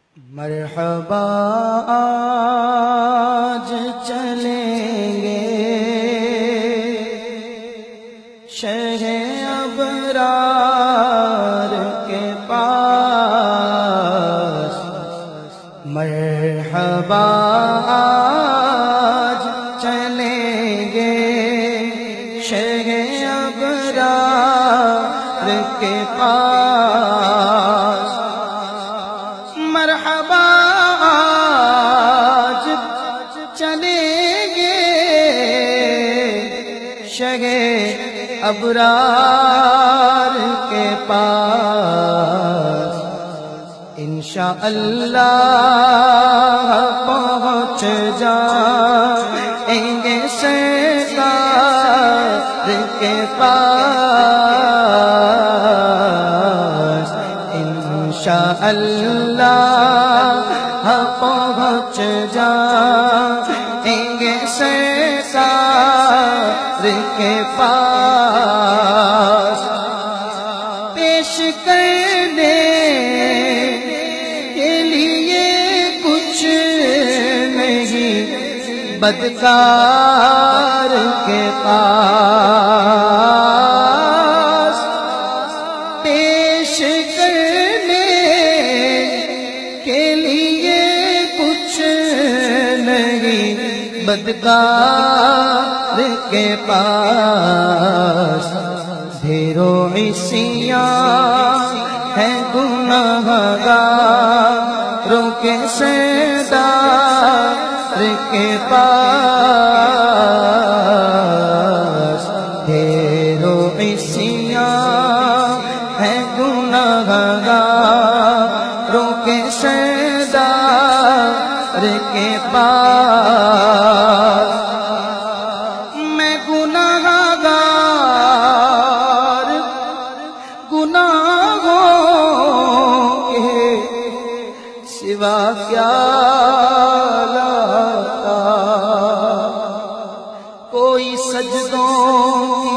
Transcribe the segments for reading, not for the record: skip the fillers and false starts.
مرحبا آج چلیں گے شہر ابرار کے پاس، مرحبا آج چلیں گے شہر ابرار کے پاس، مرحبا آج چلیں گے شہر ابرار کے پاس، انشاءاللہ پہنچ جائیں گے سرکار کے پاس، انشاءاللہ پہنچ جائیں گے سرکار کے پاس، پیش کرنے کے لیے کچھ نہیں بدکار کے پاس، پیش کرنے کے لیے کچھ نہیں بدکار کے پاس، ڈھیروں عصیاں ہے گنہگاروں کے سردار کے پاس، ڈھیروں عصیاں ہے گنہگاروں کے سردار کے پاس، میں گنہگار گناہوں کے سوا کیا لاتا، کوئی سجدوں کی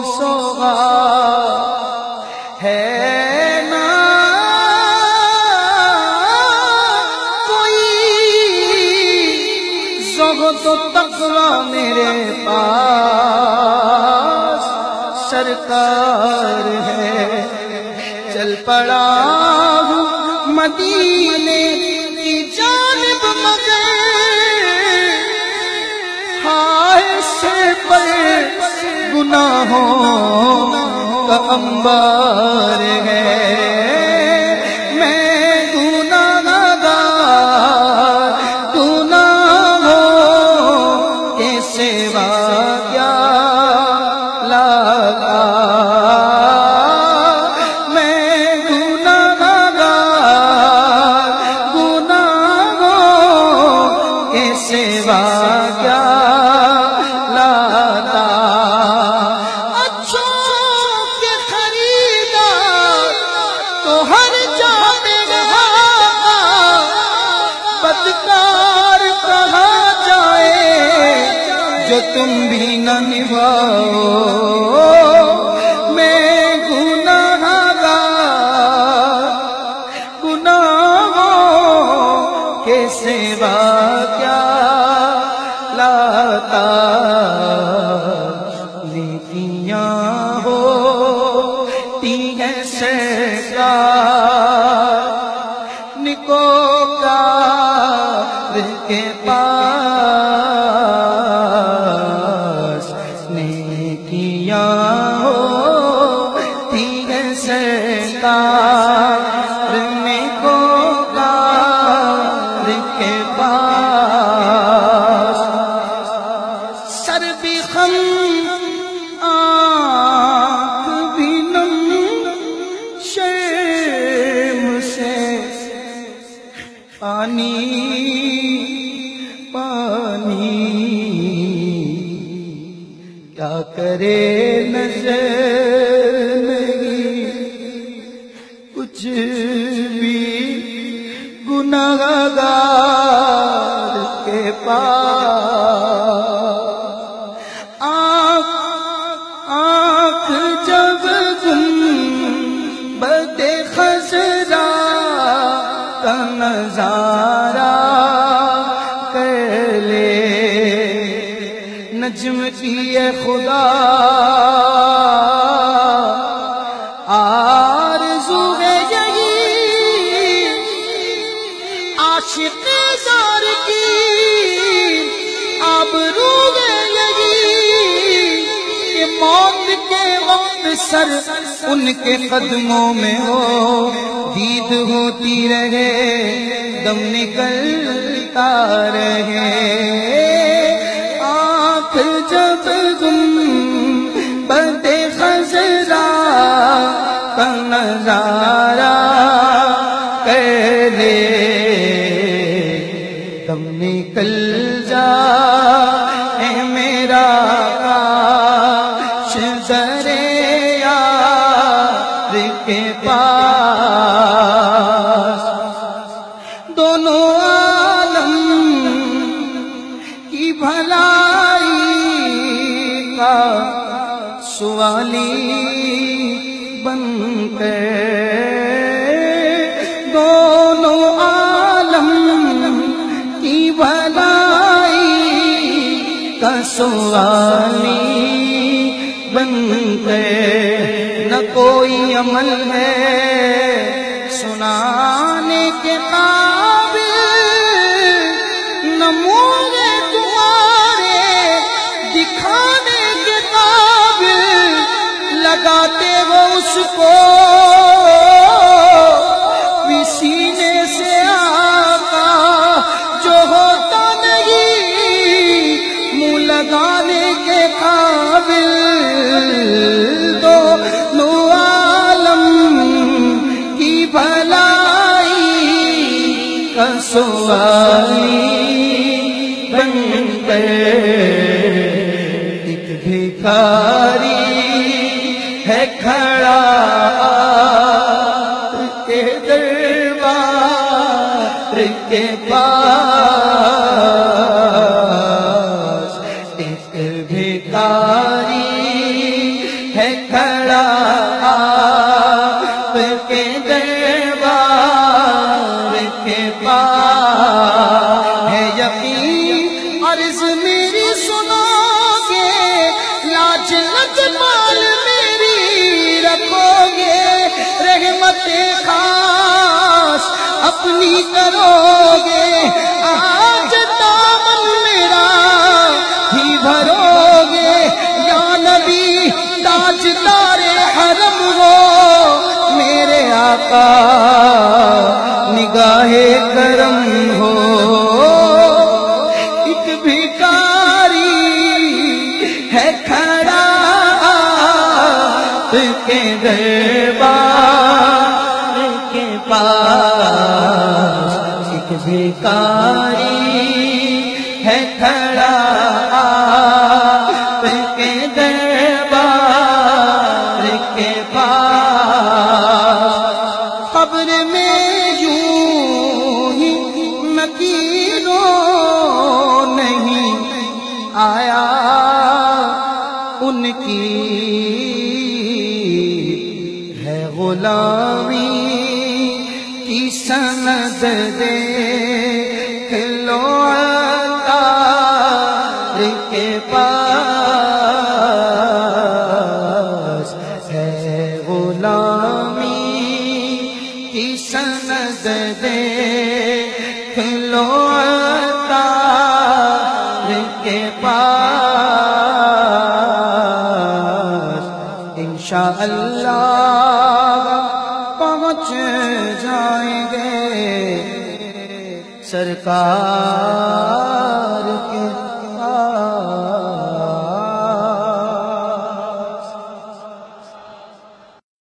سوغات ہے نا، کوئی زہد و تقویٰ میرے پاس، سرکار ہے چل پڑا ہوں مدینے کی جانب، مگر ہائے سے پر گناہوں کا انبار ہے، میں گناہگار گناہوں کے سوا کیا لاتا، سوا کیا لاتا، اچھوں کے خریدار تو ہر جا ملا، بدکار کہا جائے جو تم بھی نہ نبھاؤ، میں گنہگار گناہوں کے سوا کیا لاتا، نیکیاں ہوتی ہیں سرکار نیکوکار کے پاس، نیکیاں ہوتی ہیں سرکار نیکوکار کے پاس، سر بھی خم آنکھ بھی نم شرم سے پانی پانی، کیا کرے نظر نہیں کچھ بھی گنہگار کے پاس، آنکھ جب گنبد خضرا کا نظارہ کر لے، نجم کی اے خدا آرزو ہے یہی عاشق زار کی، آبرو ہے یہی کہ موت کے وقت سر ان کے قدموں میں ہو، دید ہوتی رہے دم نکلتا رہے، آنکھ جب گنبد خضرا کا نظارہ کر لے، دم نکل جائے میرا کاش درے یار کے پاس، دونوں عالم کی بھلائی کا سوالی بن کر، دونوں عالم کی بھلائی کا سوالی بن کر، نہ کوئی عمل ہے سنانے کے قابل، نہ منہ تمہارے دکھانے کے قابل، لگاتے وہ اس کو بھی سینے سے آقا جو ہوتا نہیں منہ لگانے کے قابل، دونوں عالم کی بھلائی کا سوالی بن کر، ایک بھکاری ہے کھڑا کے دربار کے پاس، ایک بھکاری ہے کھڑا کے دربار کے پاس، ہے یقین عرض میری سنو گے، لاج لجپال میری رکھو گے، رحمت خاص اپنی کرو گے، آج دامن میرا ہی بھرو گے، یا نبی تاجدار حرم ہو میرے آقا نگاہ کرم ہو، ایک بھکاری ہے کھڑا کے دربار کے پاس، ایک بھکاری ہے کھڑا کے دربار کے پاس، قبر میں یوں ہی نکیروں نہیں آیا، ان کی ہے غلامی کی سند دیکھ لو عطار کے پاس، ہے غلامی کی سند دیکھ لو عطار کے پاس، انشاءاللہ پہنچ جائیں گے سرکار